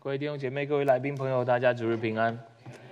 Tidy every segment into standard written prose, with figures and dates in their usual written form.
各位弟兄姐妹、各位来宾朋友，大家主日平安。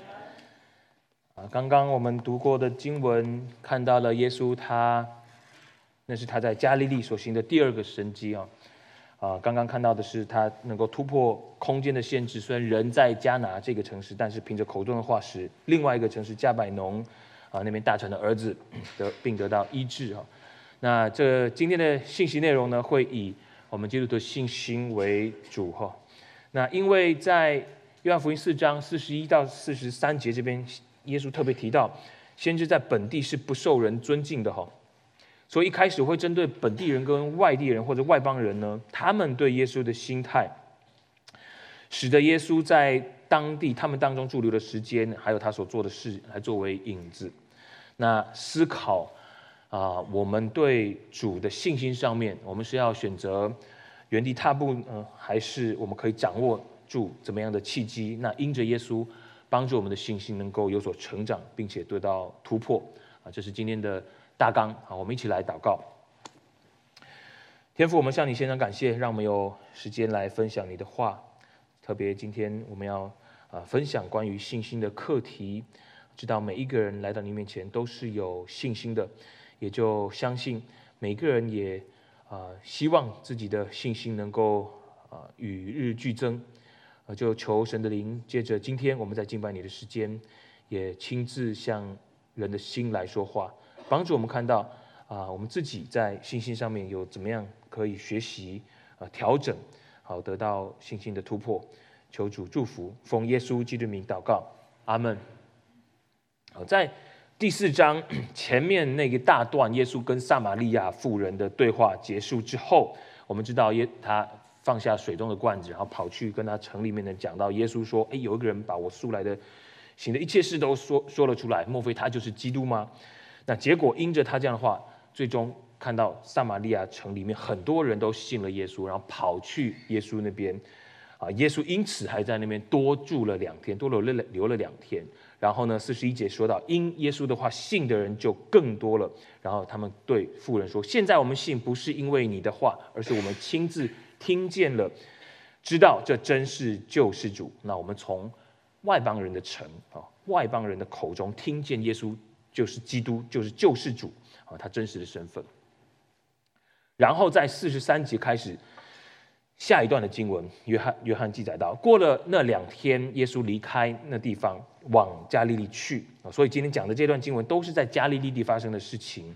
刚刚我们读过的经文，看到了耶稣那是他在加利利所行的第二个神迹刚刚看到的是他能够突破空间的限制，虽然人在迦拿这个城市，但是凭着口中的话使另外一个城市加百农那边大臣的儿子并得到医治那这今天的信息内容呢，会以我们基督的信心为主那因为在约翰福音4章41到43节这边，耶稣特别提到，先知在本地是不受人尊敬的所以一开始会针对本地人跟外地人或者外邦人呢，他们对耶稣的心态，使得耶稣在当地他们当中驻留的时间，还有他所做的事，来作为引子。那思考我们对主的信心上面，我们是要选择原地踏步还是我们可以掌握住怎么样的契机？那因着耶稣帮助我们的信心能够有所成长，并且得到突破这是今天的大纲我们一起来祷告。天父，我们向你献上感谢，让我们有时间来分享你的话。特别今天我们要分享关于信心的课题，知道每一个人来到你面前都是有信心的，也就相信每个人也希望自己的信心能够与日俱增，就求神的灵借着今天我们在敬拜你的时间，也亲自向人的心来说话，帮助我们看到我们自己在信心上面有怎么样可以学习调整，好得到信心的突破。求主祝福，奉耶稣基督名祷告，阿们。好，在第4章前面那个大段，耶稣跟撒玛利亚妇人的对话结束之后，我们知道他放下水中的罐子，然后跑去跟他城里面的讲到耶稣说：“有一个人把我素来的行的一切事都说了出来，莫非他就是基督吗？”那结果因着他这样的话，最终看到撒玛利亚城里面很多人都信了耶稣，然后跑去耶稣那边耶稣因此还在那边多住了2天，多留了2天。然后呢，41节说到，因耶稣的话信的人就更多了。然后他们对妇人说：“现在我们信不是因为你的话，而是我们亲自听见了，知道这真是救世主。那我们从外邦人的城外邦人的口中听见耶稣就是基督，就是救世主他真实的身份。”然后在43节开始下一段的经文，约翰记载到，过了那2天，耶稣离开那地方，往加利利去。所以今天讲的这段经文都是在加利利地发生的事情。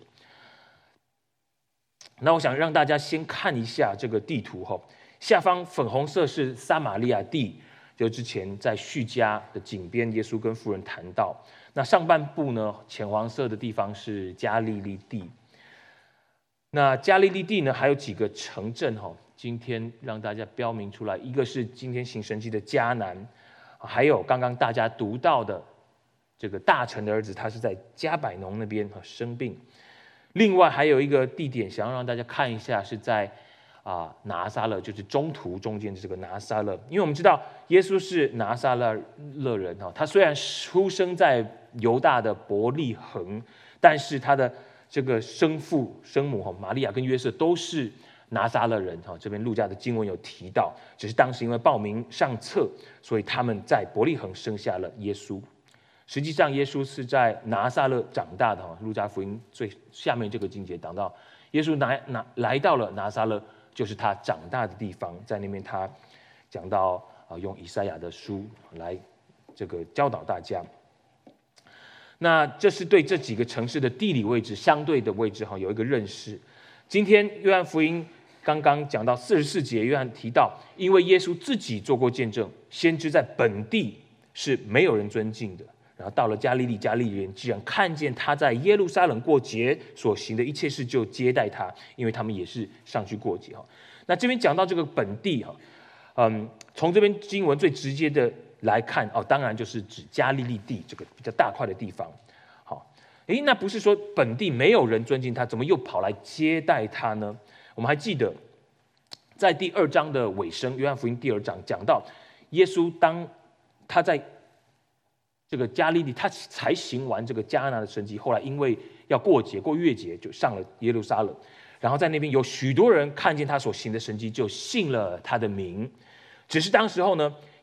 那我想让大家先看一下这个地图下方粉红色是撒玛利亚地，就之前在叙加的井边，耶稣跟妇人谈到。那上半部呢，浅黄色的地方是加利利地。那加利利地呢，还有几个城镇今天让大家标明出来，一个是今天行神迹的迦南，还有刚刚大家读到的这个大臣的儿子，他是在加百农那边生病。另外还有一个地点想要让大家看一下，是在拿撒勒，就是中途中间的这个拿撒勒。因为我们知道耶稣是拿撒勒人他虽然出生在犹大的伯利恒，但是他的这个生父生母玛利亚跟约瑟都是拿撒勒人这边路加的经文有提到，只是当时因为报名上册，所以他们在伯利恒生下了耶稣。实际上耶稣是在拿撒勒长大的路加福音最下面这个经节讲到，耶稣来到了拿撒勒，就是他长大的地方。在那边他讲到用以赛亚的书来这个教导大家。那这是对这几个城市的地理位置相对的位置有一个认识。今天约翰福音刚刚讲到44节，约翰提到，因为耶稣自己做过见证，先知在本地是没有人尊敬的。然后到了加利利，加利利人既然看见他在耶路撒冷过节所行的一切事，就接待他，因为他们也是上去过节那这边讲到这个本地从这边经文最直接的来看当然就是指加利利地这个比较大块的地方。那不是说本地没有人尊敬他，怎么又跑来接待他呢？我们还记得在第2章的尾声，约翰福音第2章讲到，耶稣当他在这个加利利，他才行完这个迦拿的神迹，后来因为要过月节，就上了耶路撒冷。然后在那边有许多人看见他所行的神迹，就信了他的名。只是当时候呢，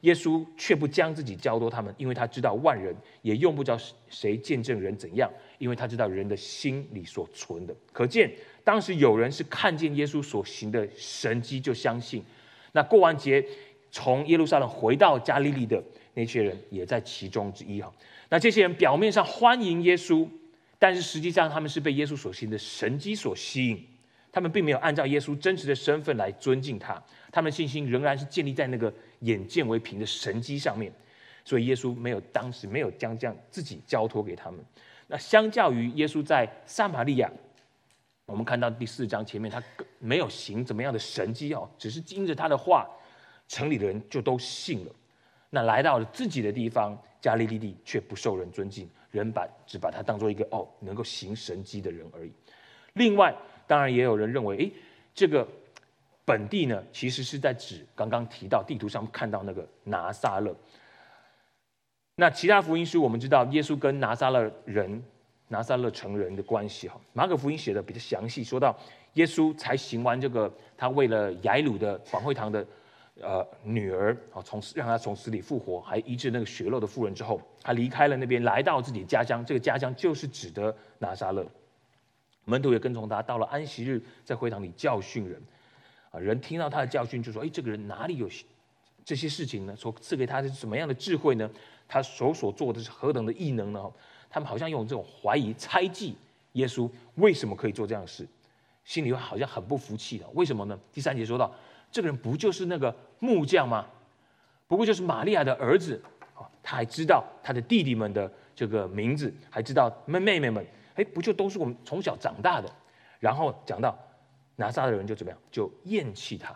耶稣却不将自己交托他们，因为他知道万人，也用不着谁见证人怎样，因为他知道人的心里所存的。可见当时有人是看见耶稣所行的神迹就相信。那过完节从耶路撒冷回到加利利的那些人也在其中之一。那这些人表面上欢迎耶稣，但是实际上他们是被耶稣所行的神迹所吸引，他们并没有按照耶稣真实的身份来尊敬他，他们的信心仍然是建立在那个眼见为凭的神迹上面。所以耶稣当时没有将这样自己交托给他们。那相较于耶稣在撒玛利亚，我们看到第4章前面他没有行怎么样的神迹，只是因着他的话，城里的人就都信了。那来到了自己的地方加利利地，却不受人尊敬，人只把他当作一个能够行神迹的人而已。另外当然也有人认为，这个本地呢，其实是在指刚刚提到地图上看到那个拿撒勒。那其他福音书我们知道耶稣跟拿撒勒城人的关系，马可福音写的比较详细，说到耶稣才行完这个他为了雅鲁的广会堂的女儿让他从死里复活，还医治那个血漏的妇人之后，他离开了那边，来到自己的家乡，这个家乡就是指的拿撒勒。门徒也跟从他，到了安息日，在会堂里教训人。人听到他的教训，就说：“这个人哪里有这些事情呢？所赐给他是什么样的智慧呢？他所做的是何等的异能呢？”他们好像用这种怀疑、猜忌耶稣为什么可以做这样的事，心里好像很不服气的。为什么呢？第3节说到，这个人不就是那个木匠吗？不过就是玛利亚的儿子，他还知道他的弟弟们的这个名字，还知道妹妹们，不就都是我们从小长大的？然后讲到拿撒勒人就怎么样，就厌弃他。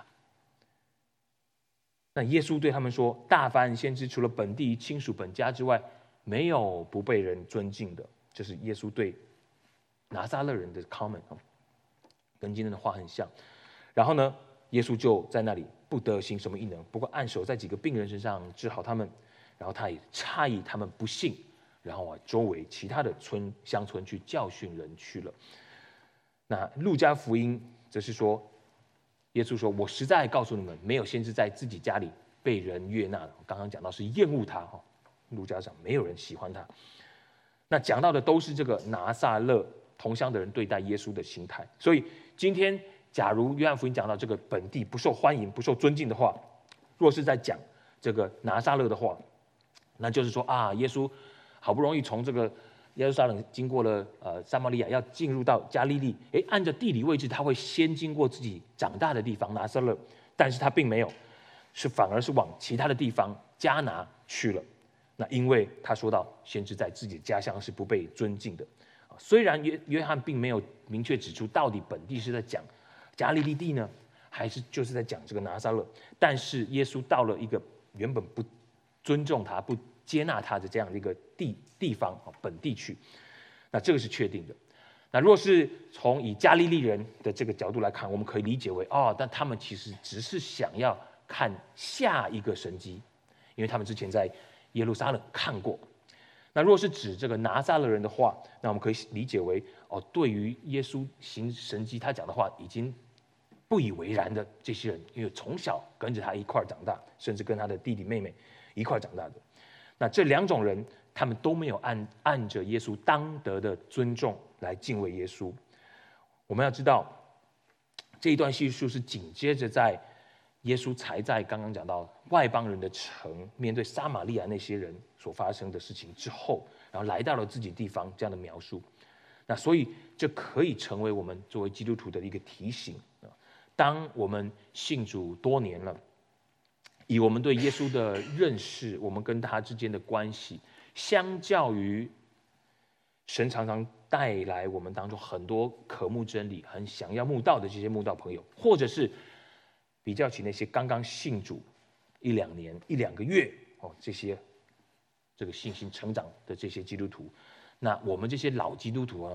那耶稣对他们说：“大凡先知，除了本地亲属本家之外，没有不被人尊敬的。”这是耶稣对拿撒勒人的 comment， 跟今天的话很像。然后呢，耶稣就在那里不得行什么异能，不过按手在几个病人身上治好他们。然后他也诧异他们不信，然后周围其他的乡村去教训人去了。那路加福音则是说，耶稣说：“我实在告诉你们，没有先知在自己家里被人悦纳的。”刚刚讲到是厌恶他，路加讲没有人喜欢他。那讲到的都是这个拿撒勒同乡的人对待耶稣的心态。所以今天假如约翰福音讲到这个本地不受欢迎、不受尊敬的话，若是在讲这个拿撒勒的话，那就是说耶稣好不容易从这个耶路撒冷经过了撒玛利亚，要进入到加利利，按照地理位置他会先经过自己长大的地方拿撒勒，但是他并没有，反而是往其他的地方迦拿去了。那因为他说到先知在自己的家乡是不被尊敬的。虽然约翰并没有明确指出到底本地是在讲加利利地呢，还是就是在讲这个拿撒勒，但是耶稣到了一个原本不尊重他、不接纳他的这样的一个地方本地去，那这个是确定的。那若是从以加利利人的这个角度来看，我们可以理解为但他们其实只是想要看下一个神迹，因为他们之前在耶路撒冷看过。那若是指这个拿撒勒人的话，那我们可以理解为对于耶稣行神迹他讲的话已经不以为然的这些人，因为从小跟着他一块长大，甚至跟他的弟弟妹妹一块长大的。那这2种人，他们都没有按着耶稣当得的尊重来敬畏耶稣。我们要知道，这一段叙述是紧接着在耶稣才在刚刚讲到外邦人的城面对撒玛利亚那些人所发生的事情之后，然后来到了自己地方这样的描述。那所以这可以成为我们作为基督徒的一个提醒。当我们信主多年了，以我们对耶稣的认识，我们跟他之间的关系，相较于神常常带来我们当中很多渴慕真理、很想要慕道的这些慕道朋友，或者是比较起那些刚刚信主1-2年、1-2个月这个信心成长的这些基督徒，那我们这些老基督徒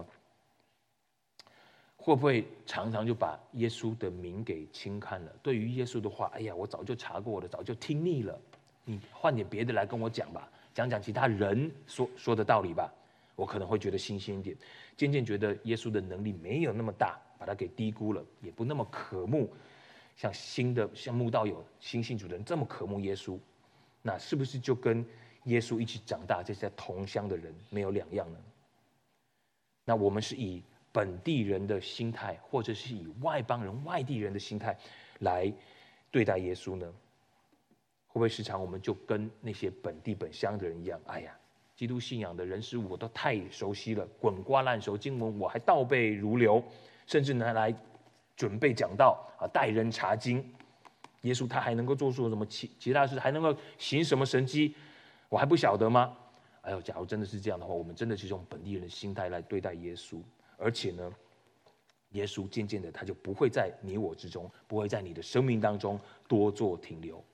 会不会常常就把耶稣的名给轻看了？对于耶稣的话，我早就查过了，早就听腻了，你换点别的来跟我讲吧，讲其他人说的道理吧，我可能会觉得新鲜一点。渐渐觉得耶稣的能力没有那么大，把他给低估了，也不那么渴慕，像慕道友新信主的人这么渴慕耶稣。 那是不是就跟耶稣一起长大这些同乡的人没有两样呢？那我们是以本地人的心态，或者是以外邦人、外地人的心态来对待耶稣呢？会不会时常我们就跟那些本地本乡的人一样？哎呀，基督信仰的人事物我都太熟悉了，滚瓜烂熟，经文我还倒背如流，甚至拿来准备讲道啊，带人查经。耶稣他还能够做出什么其他事，还能够行什么神迹，我还不晓得吗？哎呦，假如真的是这样的话，我们真的是用本地人的心态来对待耶稣，而且呢，耶稣渐渐的他就不会在你我之中，不会在你的生命当中多做停留，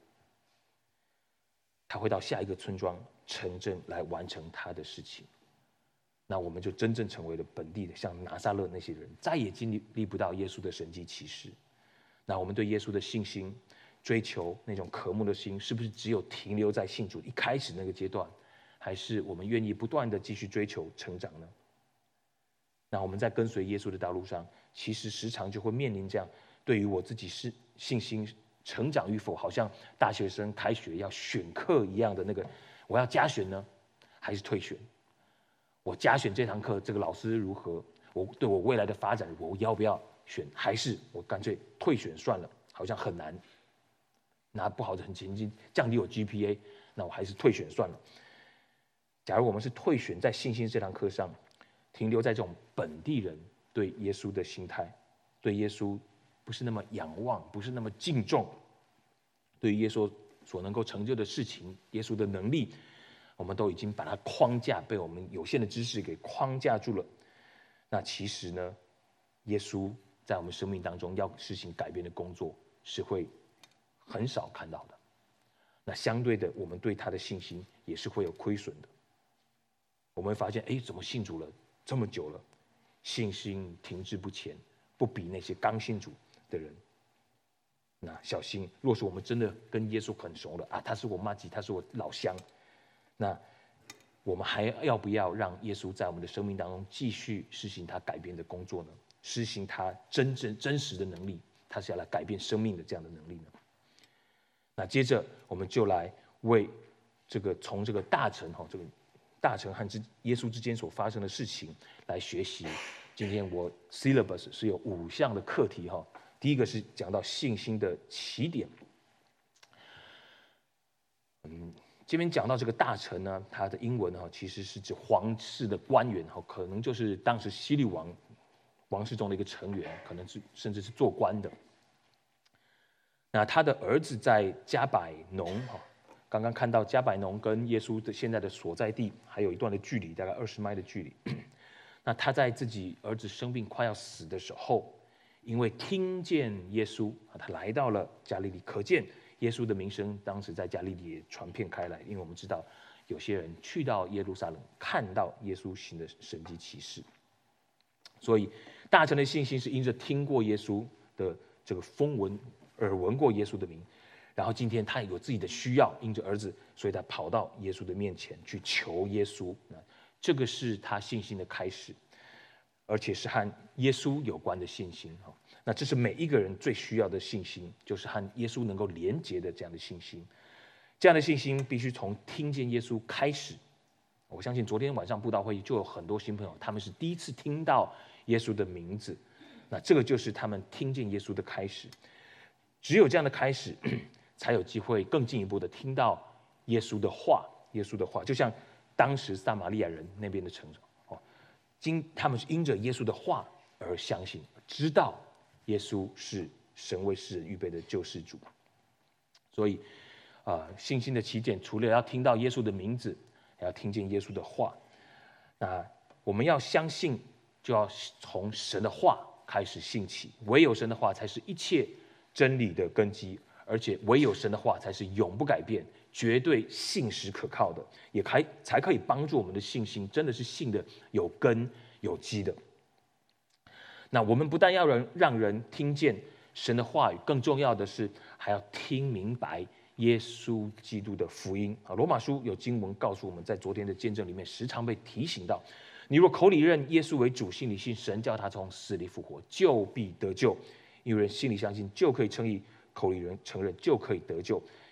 他会到下一个村庄、城镇来完成他的事情。那我们就真正成为了本地的，像拿撒勒那些人，再也经历不到耶稣的神迹奇事。那我们对耶稣的信心、追求那种渴慕的心，是不是只有停留在信主一开始那个阶段，还是我们愿意不断的继续追求成长呢？那我们在跟随耶稣的道路上，其实时常就会面临这样，对于我自己是信心成长与否，好像大学生开学要选课一样的那个，我要加选呢，还是退选？我加选这堂课，这个老师如何？我对我未来的发展，我要不要选？还是我干脆退选算了？好像很难，拿不好的成绩，降低我 GPA， 那我还是退选算了。假如我们是退选在信心这堂课上，停留在这种本地人对耶稣的心态，对耶稣不是那么仰望，不是那么敬重，对于耶稣所能够成就的事情，耶稣的能力，我们都已经把它框架，被我们有限的知识给框架住了。那其实呢，耶稣在我们生命当中要实行改变的工作，是会很少看到的。那相对的，我们对他的信心也是会有亏损的。我们会发现，哎，怎么信主了这么久了，信心停滞不前，不比那些刚信主的人。那小心，若是我们真的跟耶稣很熟了啊，他是我妈吉，他是我老乡，那我们还要不要让耶稣在我们的生命当中继续施行他改变的工作呢？施行他真实的能力，他是要来改变生命的这样的能力呢？那接着我们就来为这个从这个大臣这个大臣和耶稣之间所发生的事情来学习。今天我 syllabus 是有5项的课题第一个是讲到信心的起点。这边讲到这个大臣呢，他的英文其实是指皇室的官员可能就是当时希律王室中的一个成员，可能是甚至是做官的。那他的儿子在加百农刚刚看到加百农跟耶稣的现在的所在地还有一段的距离，大概20迈的距离。那他在自己儿子生病快要死的时候，因为听见耶稣他来到了加利利，可见耶稣的名声当时在加利利也传遍开来。因为我们知道有些人去到耶路撒冷看到耶稣行的神迹奇事，所以大臣的信心是因着听过耶稣的这个风闻耳闻过耶稣的名，然后今天他有自己的需要，因着儿子，所以他跑到耶稣的面前去求耶稣。这个是他信心的开始，而且是和耶稣有关的信心。那这是每一个人最需要的信心，就是和耶稣能够连结的这样的信心。这样的信心必须从听见耶稣开始。我相信昨天晚上布道会议就有很多新朋友，他们是第一次听到耶稣的名字，那这个就是他们听见耶稣的开始。只有这样的开始，才有机会更进一步的听到耶稣的话。耶稣的话，就像当时撒玛利亚人那边的成长，他们是因着耶稣的话而相信，知道耶稣是神为世人预备的救世主。所以信心的起点，除了要听到耶稣的名字，还要听见耶稣的话。那我们要相信，就要从神的话开始信起，唯有神的话才是一切真理的根基，而且唯有神的话才是永不改变、绝对信实可靠的，也才可以帮助我们的信心真的是信的有根有基的。那我们不但要让人听见神的话语，更重要的是还要听明白耶稣基督的福音。罗马书有经文告诉我们，在昨天的见证里面时常被提醒到，你若口里认耶稣为主，心里信神叫他从死里复活，就必得救。因为人心里相信就可以称义，口里人承认就可以得救。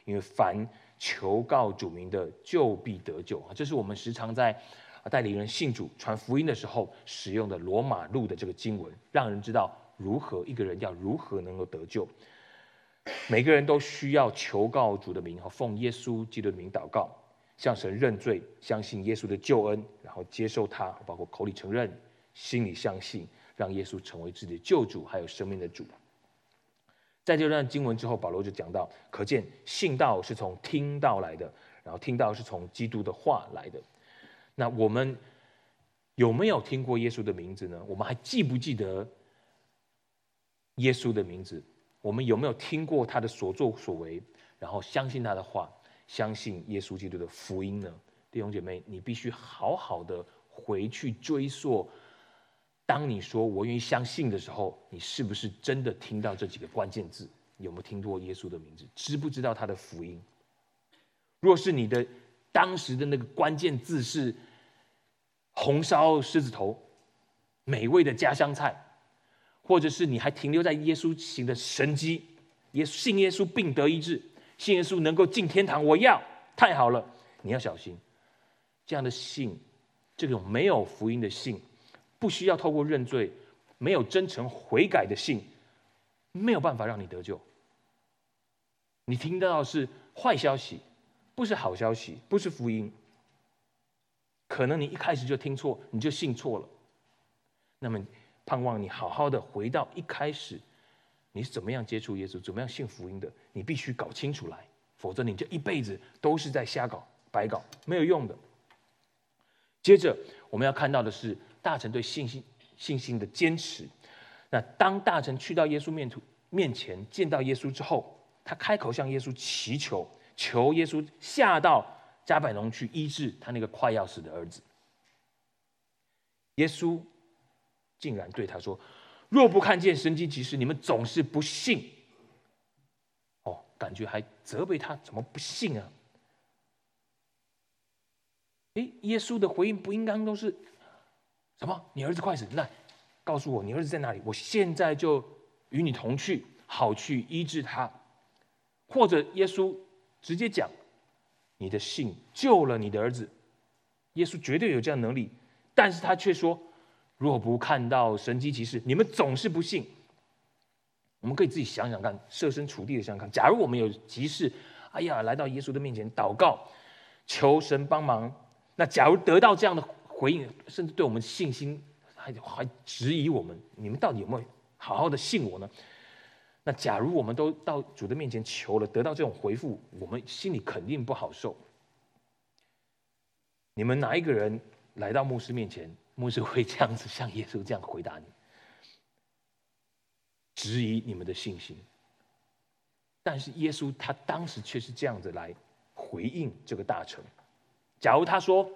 因为凡求告主名的，就必得救。这是我们时常在带领人信主、传福音的时候使用的罗马路的这个经文，让人知道一个人要如何能够得救。每个人都需要求告主的名，奉耶稣基督的名祷告，向神认罪，相信耶稣的救恩，然后接受他，包括口里承认，心里相信，让耶稣成为自己的救主，还有生命的主。在这段经文之后，保罗就讲到，可见信道是从听道来的，然后听道是从基督的话来的。那我们有没有听过耶稣的名字呢？我们还记不记得耶稣的名字？我们有没有听过他的所作所为，然后相信他的话，相信耶稣基督的福音呢？弟兄姐妹，你必须好好的回去追溯，当你说我愿意相信的时候，你是不是真的听到这几个关键字？有没有听过耶稣的名字？知不知道他的福音？若是你的当时的那个关键字是红烧狮子头，美味的家乡菜，或者是你还停留在耶稣行的神迹，信耶稣病得医治，信耶稣能够进天堂，我要，太好了！你要小心，这样的信，这种没有福音的信，不需要透过认罪，没有真诚悔改的信，没有办法让你得救。你听到的是坏消息，不是好消息，不是福音。可能你一开始就听错，你就信错了。那么盼望你好好的回到一开始，你是怎么样接触耶稣，怎么样信福音的，你必须搞清楚来，否则你这一辈子都是在瞎搞、白搞，没有用的。接着我们要看到的是大臣对信心的坚持。那当大臣去到耶稣面前见到耶稣之后，他开口向耶稣祈求，求耶稣下到迦百农去医治他那个快要死的儿子。耶稣竟然对他说：“若不看见神迹奇事，你们总是不信。”感觉还责备他怎么不信啊？耶稣的回应不应该都是什么？你儿子快死，来告诉我你儿子在哪里，我现在就与你同去，好去医治他。或者耶稣直接讲，你的信救了你的儿子。耶稣绝对有这样的能力，但是他却说，若不看到神迹奇事，你们总是不信。我们可以自己想想看，设身处地的想想看，假如我们有急事，来到耶稣的面前祷告，求神帮忙，那假如得到这样的回应，甚至对我们信心还质疑我们，你们到底有没有好好的信我呢？那假如我们都到主的面前求了，得到这种回复，我们心里肯定不好受。你们哪一个人来到牧师面前，牧师会这样子像耶稣这样回答你，质疑你们的信心？但是耶稣他当时却是这样子来回应这个大臣。假如他说：“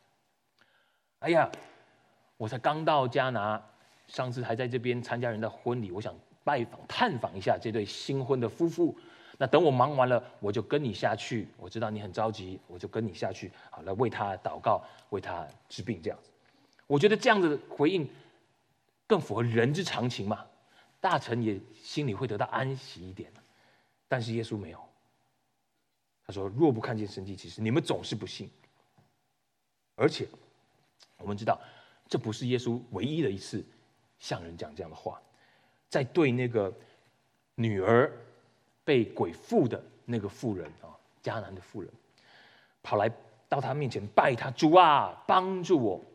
我才刚到迦拿，上次还在这边参加人的婚礼，我想探访一下这对新婚的夫妇。那等我忙完了，我就跟你下去。我知道你很着急，我就跟你下去，好来为他祷告，为他治病。这样子，我觉得这样的回应更符合人之常情嘛。大臣也心里会得到安息一点。但是耶稣没有，他说：“若不看见神迹奇事，你们总是不信。”而且我们知道，这不是耶稣唯一的一次向人讲这样的话。在对那个女儿被鬼附的那个妇人迦南的妇人，跑来到他面前拜他：“主啊，帮助我。”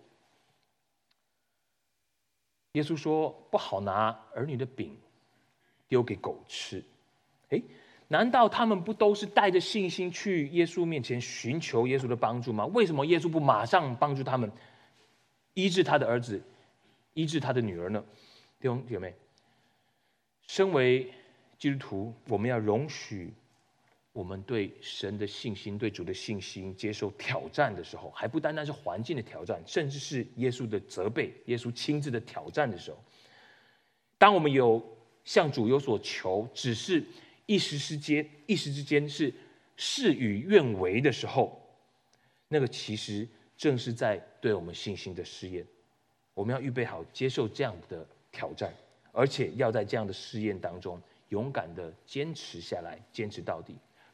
耶稣说：“不好拿儿女的饼丢给狗吃。”难道他们不都是带着信心去耶稣面前寻求耶稣的帮助吗？为什么耶稣不马上帮助他们医治他的儿子，医治他的女儿呢？弟兄姐妹，身为基督徒，我们要容许我们对神的信心、对主的信心接受挑战的时候，还不单单是环境的挑战，甚至是耶稣的责备、耶稣亲自的挑战的时候，当我们有向主有所求，只是一时之间是事与愿违的时候，那个其实正是在对我们信心的试验。我们要预备好接受这样的挑战，而且要在这样的试验当中勇敢的坚持下来，坚持到底。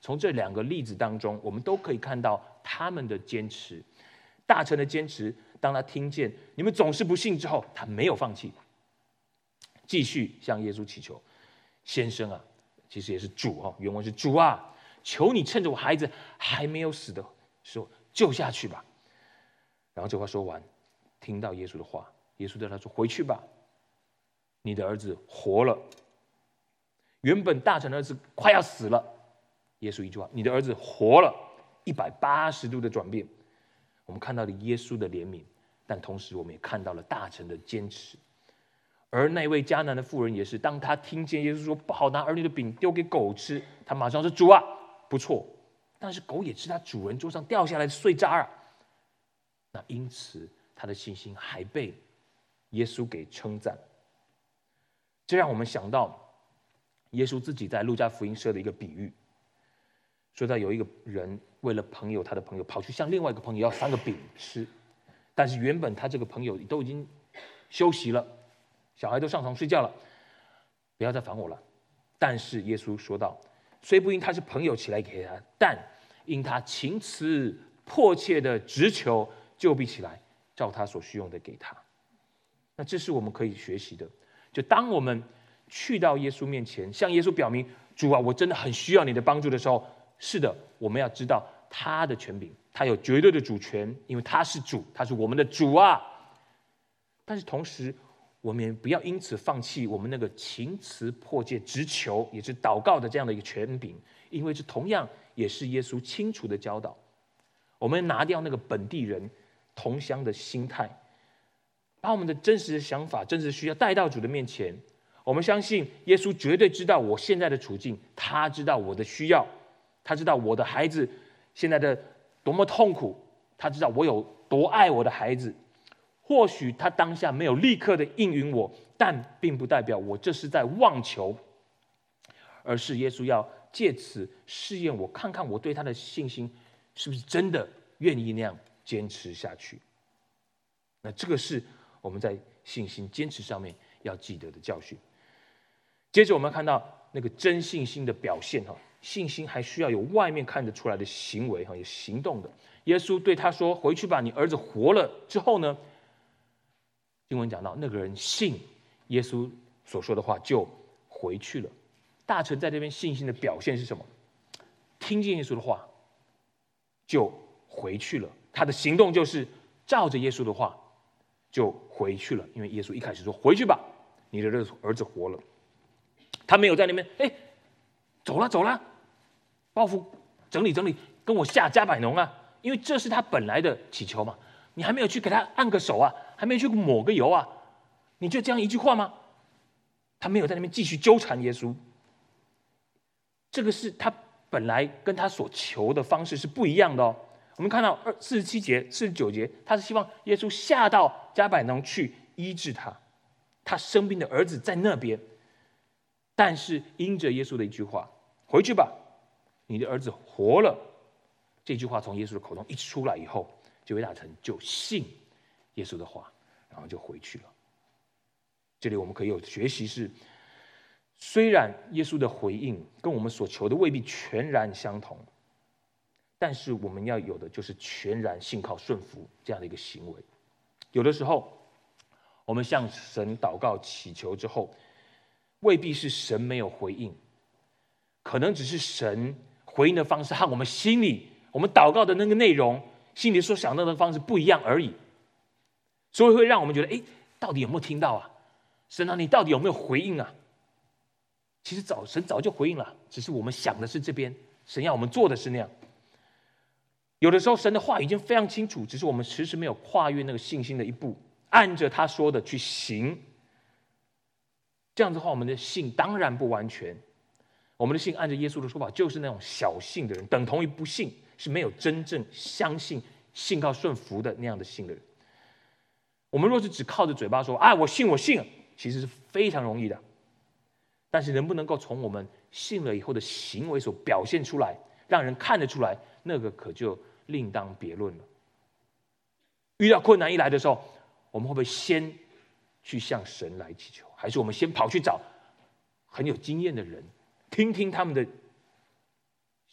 从这2个例子当中，我们都可以看到他们的坚持。大臣的坚持，当他听见你们总是不信之后，他没有放弃，继续向耶稣祈求：“先生啊，其实也是主原文是主啊，求你趁着我孩子还没有死的时候救下去吧。”然后这话说完，听到耶稣的话，耶稣对他说：“回去吧，你的儿子活了。”原本大臣的儿子快要死了，耶稣一句话：“你的儿子活了。”180度的转变。我们看到了耶稣的怜悯，但同时我们也看到了大臣的坚持。而那位迦南的妇人也是，当他听见耶稣说不好拿儿女的饼丢给狗吃，他马上说：“主啊，不错，但是狗也吃他主人桌上掉下来的碎渣啊。”那因此他的信心还被耶稣给称赞。这让我们想到耶稣自己在路加福音设的一个比喻，说到有一个人为了他的朋友跑去向另外一个朋友要3个饼吃，但是原本他这个朋友都已经休息了，小孩都上床睡觉了，不要再烦我了。但是耶稣说道：“虽不因他是朋友起来给他，但因他情辞迫切的直求，就必起来照他所需用的给他。”那这是我们可以学习的。就当我们去到耶稣面前，向耶稣表明：“主啊，我真的很需要你的帮助”的时候，是的，我们要知道他的权柄，他有绝对的主权，因为他是主，他是我们的主啊。但是同时，我们也不要因此放弃我们那个情辞迫切直求，也是祷告的这样的一个权柄，因为这同样也是耶稣清楚的教导。我们拿掉那个本地人同乡的心态，把我们的真实的想法、真实的需要带到主的面前。我们相信耶稣绝对知道我现在的处境，他知道我的需要，他知道我的孩子现在的多么痛苦，他知道我有多爱我的孩子。或许他当下没有立刻的应允我，但并不代表我这是在妄求，而是耶稣要借此试验我，看看我对他的信心是不是真的愿意那样坚持下去。那这个是我们在信心坚持上面要记得的教训。接着我们看到那个真信心的表现，信心还需要有外面看得出来的行为，有行动的。耶稣对他说：“回去吧，你儿子活了。”之后呢，经文讲到那个人信耶稣所说的话，就回去了。大臣在这边信心的表现是什么？听见耶稣的话就回去了，他的行动就是照着耶稣的话就回去了。因为耶稣一开始说：“回去吧，你的儿子活了。”他没有在那边走了，包袱整理整理，跟我下加百农啊！因为这是他本来的祈求嘛。你还没有去给他按个手啊，还没有去抹个油啊，你就这样一句话吗？他没有在那边继续纠缠耶稣。这个是他本来跟他所求的方式是不一样的哦。我们看到47节、49节，他是希望耶稣下到加百农去医治他生病的儿子在那边。但是因着耶稣的一句话：“回去吧，你的儿子活了。”这句话从耶稣的口中一出来以后，这位大臣就信耶稣的话，然后就回去了。这里我们可以有学习是，虽然耶稣的回应跟我们所求的未必全然相同，但是我们要有的就是全然信靠顺服这样的一个行为。有的时候我们向神祷告祈求之后，未必是神没有回应，可能只是神回应的方式和我们心里我们祷告的那个内容心里所想到的方式不一样而已，所以会让我们觉得到底有没有听到啊？神啊，你到底有没有回应啊？其实神早就回应了，只是我们想的是这边，神要我们做的是那样。有的时候神的话已经非常清楚，只是我们迟迟没有跨越那个信心的一步，按着他说的去行。这样子的话，我们的信当然不完全。我们的信按着耶稣的说法，就是那种小信的人，等同于不信，是没有真正相信、信靠顺服的那样的信的人。我们若是只靠着嘴巴说我信我信，其实是非常容易的。但是能不能够从我们信了以后的行为所表现出来，让人看得出来，那个可就另当别论了。遇到困难一来的时候，我们会不会先去向神来祈求，还是我们先跑去找很有经验的人，听听他们的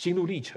心路历程。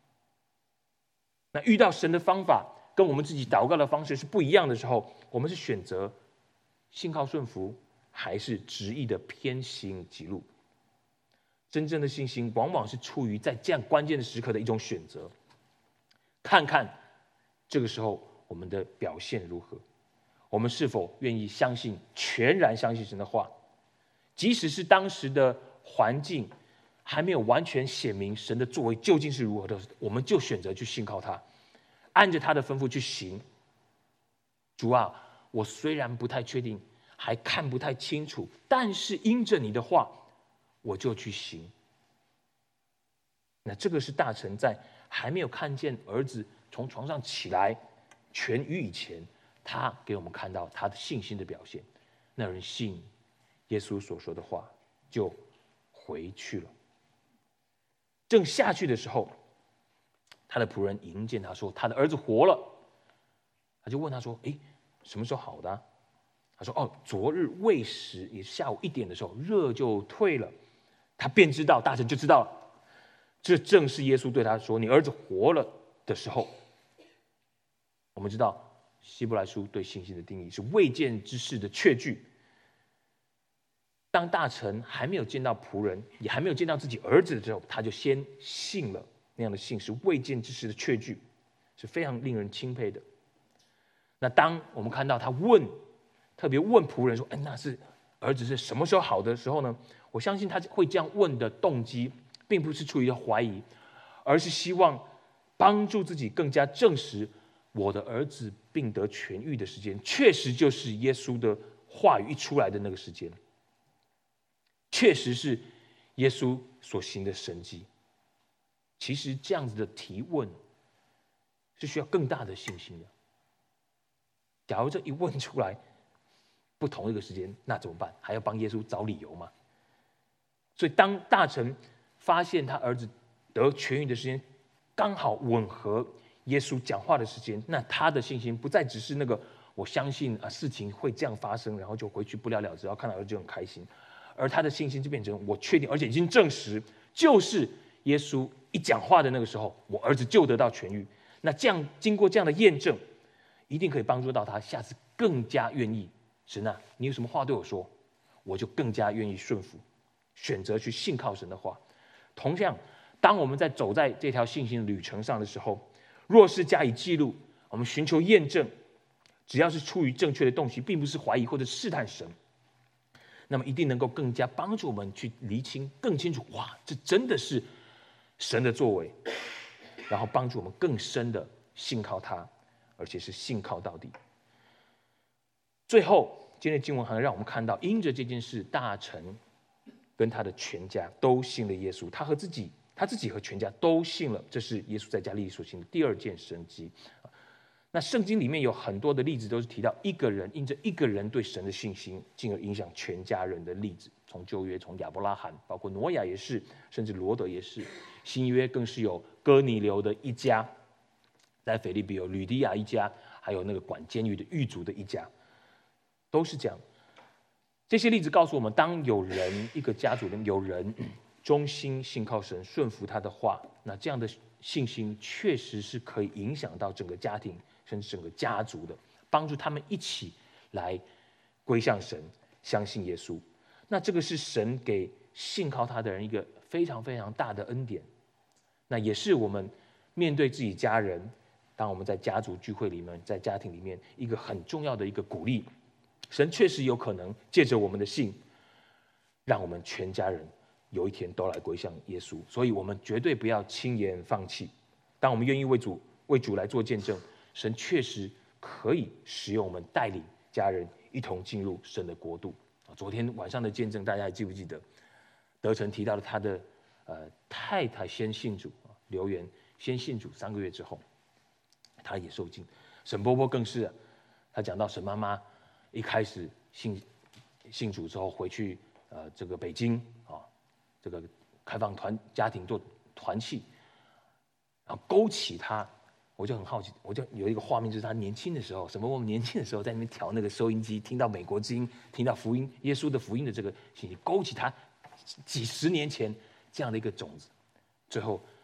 那遇到神的方法跟我们自己祷告的方式是不一样的时候，我们是选择信靠顺服，还是执意的偏行己路？真正的信心往往是出于在这样关键的时刻的一种选择。看看这个时候我们的表现如何，我们是否愿意相信，全然相信神的话，即使是当时的环境还没有完全显明神的作为究竟是如何的，我们就选择去信靠他，按着他的吩咐去行。主啊，我虽然不太确定，还看不太清楚，但是因着你的话，我就去行。那这个是大臣在还没有看见儿子从床上起来痊愈以前，他给我们看到他的信心的表现。那人信耶稣所说的话，就回去了。正下去的时候，他的仆人迎见他说，他的儿子活了。他就问他说，什么时候好的啊？他说，昨日未时，也是下午1点的时候，热就退了。他便知道，大臣就知道了，这正是耶稣对他说，你儿子活了的时候。我们知道希伯来书对信心的定义是未见之事的确据。当大臣还没有见到仆人，也还没有见到自己儿子的时候，他就先信了。那样的信是未见之事的确据，是非常令人钦佩的。那当我们看到他特别问仆人说，那是儿子是什么时候好的时候呢？我相信他会这样问的动机并不是出于怀疑，而是希望帮助自己更加证实我的儿子病得痊愈的时间确实就是耶稣的话语一出来的那个时间，确实是耶稣所行的神迹。其实这样子的提问是需要更大的信心的。假如这一问出来不同一个时间，那怎么办？还要帮耶稣找理由吗？所以当大臣发现他儿子得痊愈的时间刚好吻合耶稣讲话的时间，那他的信心不再只是那个我相信事情会这样发生，然后就回去不了了之，然后看到儿子就很开心，而他的信心就变成我确定，而且已经证实，就是耶稣一讲话的那个时候，我儿子就得到痊愈。那这样经过这样的验证，一定可以帮助到他下次更加愿意，神啊，你有什么话对我说，我就更加愿意顺服，选择去信靠神的话。同样，当我们在走在这条信心旅程上的时候，若是加以记录，我们寻求验证，只要是出于正确的动机，并不是怀疑或者试探神，那么一定能够更加帮助我们去厘清更清楚，哇，这真的是神的作为，然后帮助我们更深的信靠他，而且是信靠到底。最后今天的经文还让我们看到，因着这件事，大臣跟他的全家都信了耶稣，他自己和全家都信了，这是耶稣在加利利所行的第2件神迹。那圣经里面有很多的例子都是提到一个人因着一个人对神的信心，进而影响全家人的例子。从旧约，从亚伯拉罕，包括挪亚也是，甚至罗德也是。新约更是有哥尼流的一家，在腓立比有吕底亚一家，还有那个管监狱的狱卒的一家，都是这样。这些例子告诉我们，当一个家族里有人忠心信靠神，顺服他的话，那这样的信心确实是可以影响到整个家庭甚至整个家族的，帮助他们一起来归向神，相信耶稣。那这个是神给信靠他的人一个非常非常大的恩典，那也是我们面对自己家人，当我们在家族聚会里面，在家庭里面一个很重要的一个鼓励。神确实有可能借着我们的信，让我们全家人有一天都来归向耶稣，所以我们绝对不要轻言放弃。当我们愿意为主来做见证，神确实可以使用我们带领家人一同进入神的国度。昨天晚上的见证，大家还记不记得？德成提到了他的太太先信主，刘元先信主3个月之后，他也受浸。沈波波更是，他讲到沈妈妈一开始信主之后回去这个北京这个开放家庭做团契，然后勾起他，我就很好奇，我就有一个画面，就是他年轻的时候，沈波波年轻的时候在那边调那个收音机，听到美国之音，听到福音耶稣的福音的这个信息，勾起他几十年前这样的一个种子，最后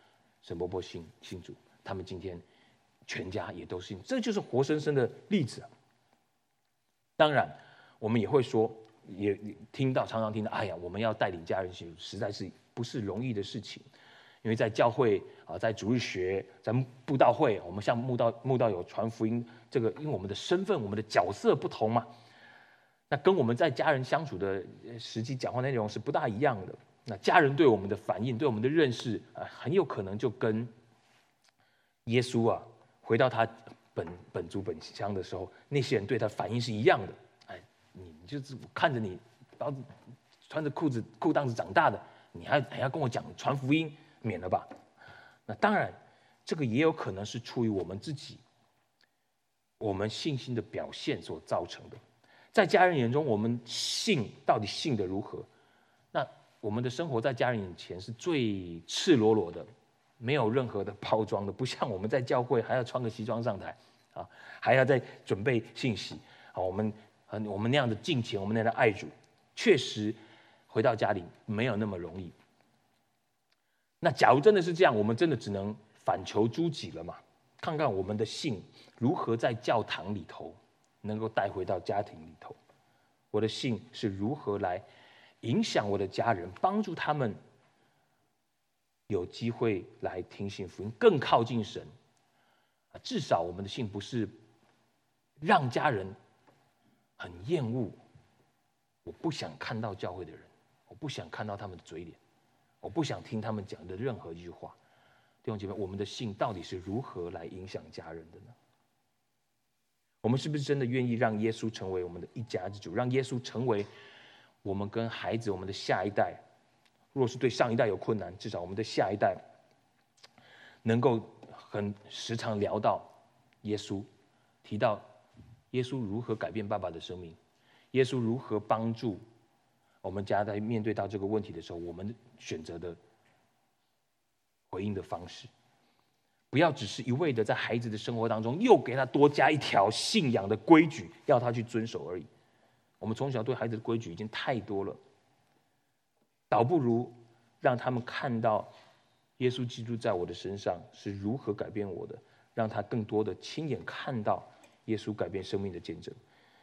沈伯伯信主，他们今天全家也都信，这就是活生生的例子。当然，我们也会说，也常常听到，哎呀，我们要带领家人信主，实在是不是容易的事情。因为在教会啊，在主日学，在布道会，我们向慕道友传福音，这个因为我们的身份、我们的角色不同嘛，那跟我们在家人相处的实际讲话内容是不大一样的。那家人对我们的反应、对我们的认识很有可能就跟耶稣啊回到他本族本乡的时候，那些人对他反应是一样的。哎，你就是看着你包子穿着裤裆子长大的，你还要跟我讲传福音，免了吧。那当然，这个也有可能是出于我们自己，我们信心的表现所造成的。在家人眼中，我们到底信得如何？那我们的生活在家人眼前是最赤裸裸的，没有任何的包装的，不像我们在教会还要穿个西装上台啊，还要再准备信息啊。我们那样的敬虔，我们那样的爱主，确实回到家里没有那么容易。那假如真的是这样，我们真的只能反求诸己了嘛？看看我们的信如何在教堂里头能够带回到家庭里头，我的信是如何来影响我的家人，帮助他们有机会来听信福音，更靠近神。至少我们的信不是让家人很厌恶，我不想看到教会的人，我不想看到他们的嘴脸，我不想听他们讲的任何一句话。弟兄姐妹，我们的信到底是如何来影响家人的呢？我们是不是真的愿意让耶稣成为我们的一家之主，让耶稣成为我们跟孩子、我们的下一代？若是对上一代有困难，至少我们的下一代能够很时常聊到耶稣，提到耶稣如何改变爸爸的生命，耶稣如何帮助我们家在面对到这个问题的时候，我们选择的回应的方式。不要只是一味的在孩子的生活当中又给他多加一条信仰的规矩，要他去遵守而已。我们从小对孩子的规矩已经太多了，倒不如让他们看到耶稣基督在我的身上是如何改变我的，让他更多的亲眼看到耶稣改变生命的见证。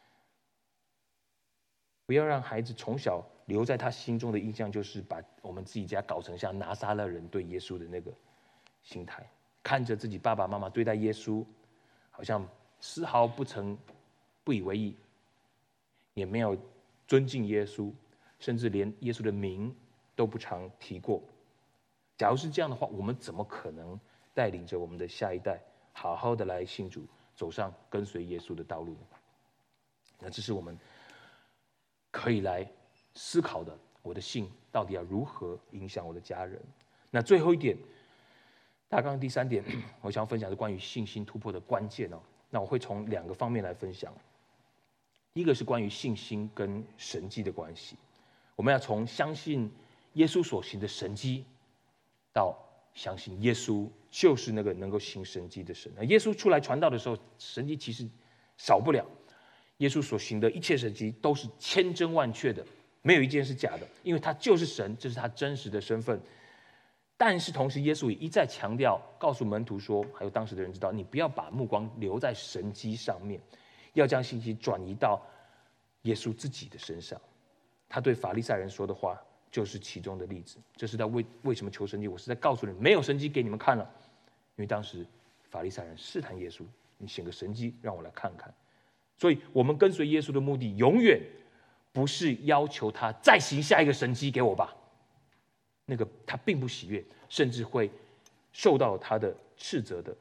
不要让孩子从小留在他心中的印象就是把我们自己家搞成像拿撒勒人对耶稣的那个心态，看着自己爸爸妈妈对待耶稣好像丝毫不以为意，也没有尊敬耶稣，甚至连耶稣的名都不常提过。假如是这样的话，我们怎么可能带领着我们的下一代好好的来信主，走上跟随耶稣的道路呢？那这是我们可以来思考的，我的信到底要如何影响我的家人。那最后一点，大纲第3点，我想要分享是关于信心突破的关键哦。那我会从2个方面来分享。第一个是关于信心跟神迹的关系，我们要从相信耶稣所行的神迹，到相信耶稣就是那个能够行神迹的神。那耶稣出来传道的时候，神迹其实少不了，耶稣所行的一切神迹都是千真万确的，没有一件是假的，因为他就是神，这是他真实的身份。但是同时，耶稣也一再强调，告诉门徒说，还有当时的人知道，你不要把目光留在神迹上面，要将信息转移到耶稣自己的身上。他对法利赛人说的话就是其中的例子。这是他为什么求神迹？我是在告诉你，没有神迹给你们看了，因为当时法利赛人试探耶稣，你显个神迹让我来看看。所以我们跟随耶稣的目的，永远不是要求他再行下一个神迹给我吧，那个他并不喜悦，甚至会受到他的斥责的。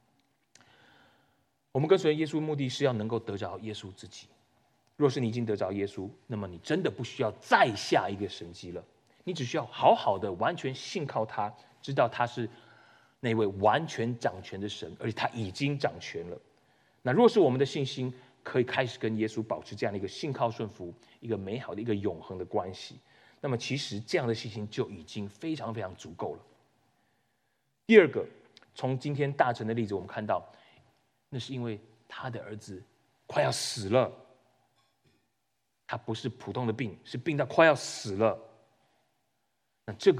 我们跟随耶稣的目的是要能够得着耶稣自己。若是你已经得着耶稣，那么你真的不需要再下一个神迹了，你只需要好好的完全信靠他，知道他是那位完全掌权的神，而且他已经掌权了。那若是我们的信心可以开始跟耶稣保持这样的一个信靠顺服，一个美好的一个永恒的关系，那么其实这样的信心就已经非常非常足够了。第二个，从今天大臣的例子我们看到，那是因为他的儿子快要死了，他不是普通的病，是病到快要死了。那这个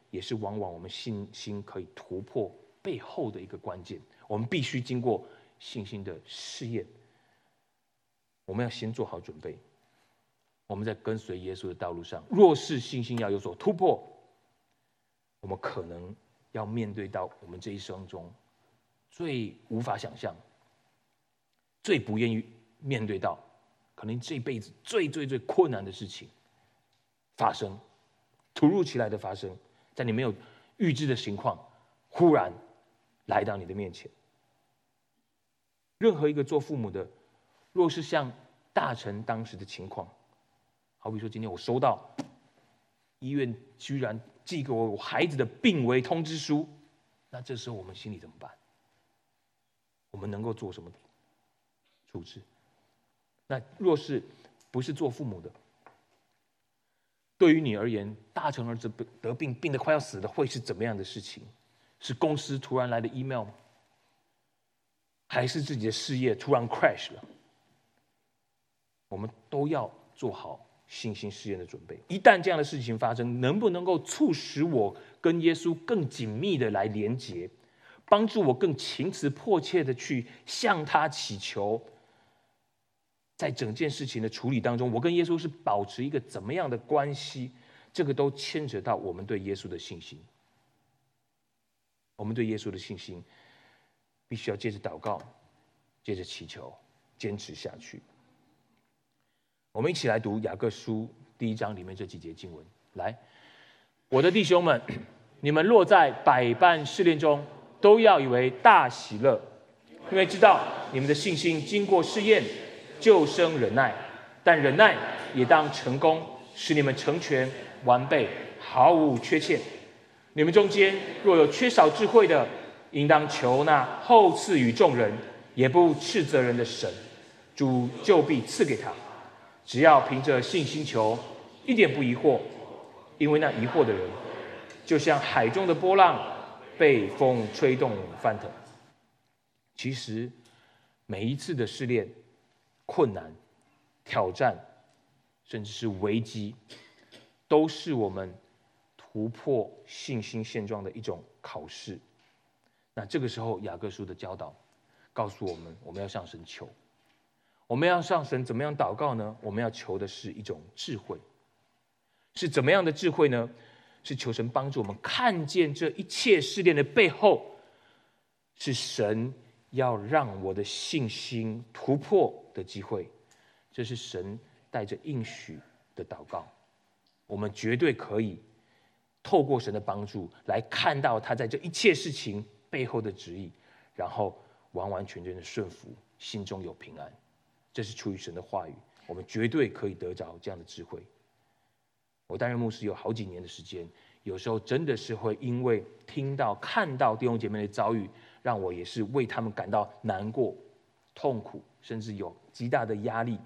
也是往往我们信心可以突破背后的一个关键。我们必须经过信心的试验，我们要先做好准备。我们在跟随耶稣的道路上，若是信心要有所突破，我们可能要面对到我们这一生中最无法想象、最不愿意面对到，可能这辈子最困难的事情发生，突如其来的发生，在你没有预知的情况，忽然来到你的面前。任何一个做父母的，若是像大臣当时的情况，好比说今天我收到医院居然寄给我孩子的病危通知书，那这时候我们心里怎么办？我们能够做什么处置？那若是不是做父母的，对于你而言，大臣儿子得病，病得快要死了，会是怎么样的事情？是公司突然来的 email 吗？还是自己的事业突然 crash 了？我们都要做好信心试验的准备。一旦这样的事情发生，能不能够促使我跟耶稣更紧密的来连结，帮助我更情辞迫切的去向他祈求？在整件事情的处理当中，我跟耶稣是保持一个怎么样的关系？这个都牵扯到我们对耶稣的信心。我们对耶稣的信心，必须要接着祷告，接着祈求，坚持下去。我们一起来读雅各书1章里面这几节经文。来，我的弟兄们，你们落在百般试炼中，都要以为大喜乐，因为知道你们的信心经过试验，就生忍耐。但忍耐也当成功，使你们成全完备，毫无缺欠。你们中间若有缺少智慧的，应当求那厚赐予众人，也不斥责人的神，主就必赐给他。只要凭着信心求，一点不疑惑，因为那疑惑的人，就像海中的波浪，被风吹动翻腾。其实每一次的试炼、困难、挑战，甚至是危机，都是我们突破信心现状的一种考试。那这个时候，雅各书的教导告诉我们，我们要向神求。我们要向神怎么样祷告呢？我们要求的是一种智慧。是怎么样的智慧呢？是求神帮助我们看见这一切试炼的背后，是神要让我的信心突破的机会。这是神带着应许的祷告。我们绝对可以透过神的帮助来看到他在这一切事情背后的旨意，然后完完全全的顺服，心中有平安。这是出于神的话语，我们绝对可以得着这样的智慧。我担任牧师有好几年的时间，有时候真的是会因为听到看到弟兄姐妹的遭遇，让我也是为他们感到难过、痛苦，甚至有极大的压力。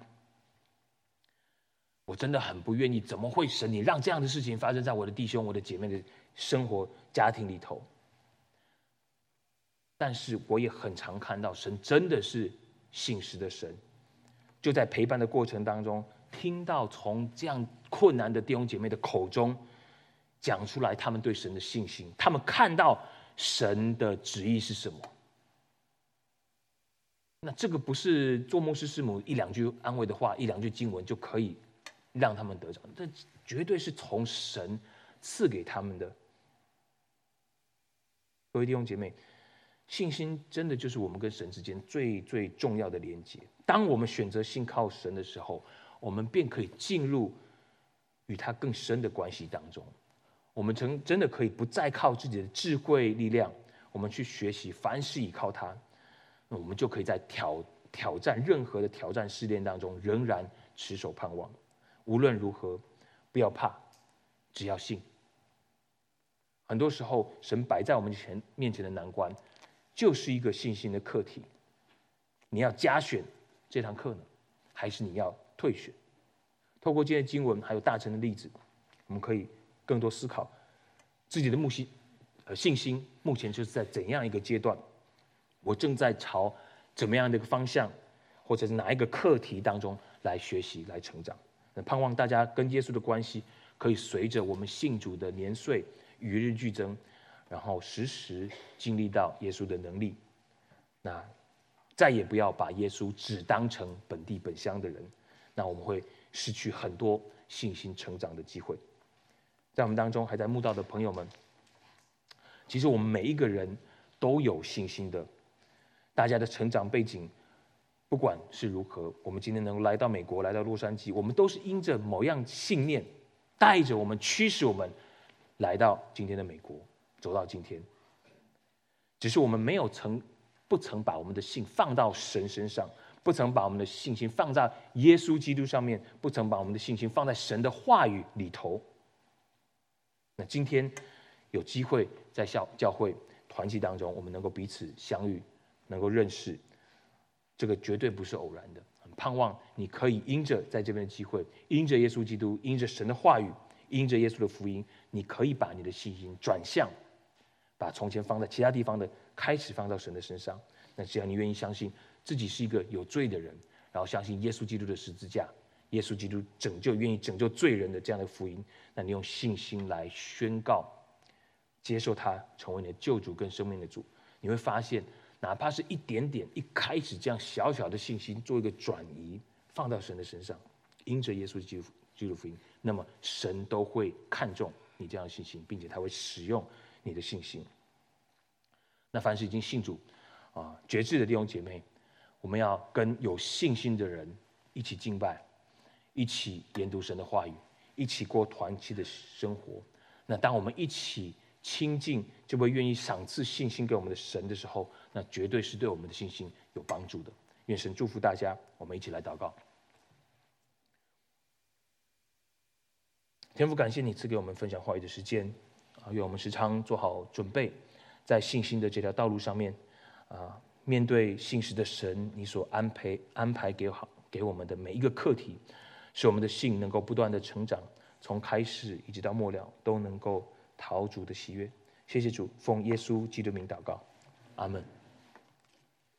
我真的很不愿意，怎么会神你让这样的事情发生在我的弟兄、我的姐妹的生活家庭里头？但是我也很常看到神真的是信实的神，就在陪伴的过程当中，听到从这样困难的弟兄姐妹的口中讲出来他们对神的信心，他们看到神的旨意是什么。那这个不是做牧师师母一两句安慰的话，一两句经文就可以让他们得着，这绝对是从神赐给他们的。各位弟兄姐妹，信心真的就是我们跟神之间最重要的连结。当我们选择信靠神的时候，我们便可以进入与他更深的关系当中。我们真的可以不再靠自己的智慧力量，我们去学习，凡事倚靠他，那我们就可以在挑战任何的挑战试炼当中，仍然持守盼望。无论如何，不要怕，只要信。很多时候，神摆在我们面前的难关，就是一个信心的课题。你要加选这堂课呢，还是你要退选？透过今天的经文，还有大臣的例子，我们可以更多思考自己的信心目前就是在怎样一个阶段，我正在朝怎么样的一个方向，或者是哪一个课题当中来学习、来成长。盼望大家跟耶稣的关系可以随着我们信主的年岁与日俱增，然后时时经历到耶稣的能力。那再也不要把耶稣只当成本地本乡的人，那我们会失去很多信心成长的机会。在我们当中还在慕道的朋友们，其实我们每一个人都有信心的，大家的成长背景不管是如何，我们今天能够来到美国，来到洛杉矶，我们都是因着某样信念带着我们，驱使我们来到今天的美国，走到今天。只是我们不曾把我们的信放到神身上，不曾把我们的信心放在耶稣基督上面，不曾把我们的信心放在神的话语里头。那今天有机会在教会团契当中，我们能够彼此相遇，能够认识，这个绝对不是偶然的。很盼望你可以因着在这边的机会，因着耶稣基督，因着神的话语，因着耶稣的福音，你可以把你的信心转向，把从前放在其他地方的开始放到神的身上。那只要你愿意相信自己是一个有罪的人，然后相信耶稣基督的十字架，耶稣基督愿意拯救罪人的这样的福音，那你用信心来宣告，接受他成为你的救主跟生命的主，你会发现哪怕是一点点，一开始这样小小的信心做一个转移，放到神的身上，因着耶稣基督的福音，那么神都会看重你这样的信心，并且他会使用你的信心。那凡是已经信主决志的弟兄姐妹，我们要跟有信心的人一起敬拜，一起研读神的话语，一起过团契的生活。那当我们一起亲近这位愿意赏赐信心给我们的神的时候，那绝对是对我们的信心有帮助的。愿神祝福大家，我们一起来祷告。天父，感谢你赐给我们分享话语的时间，愿我们时常做好准备，在信心的这条道路上面，面对信实的神，你所安排给我们的每一个课题，使我们的信能够不断的成长，从开始一直到末了，都能够讨主的喜悦。谢谢主，奉耶稣基督名祷告，阿们。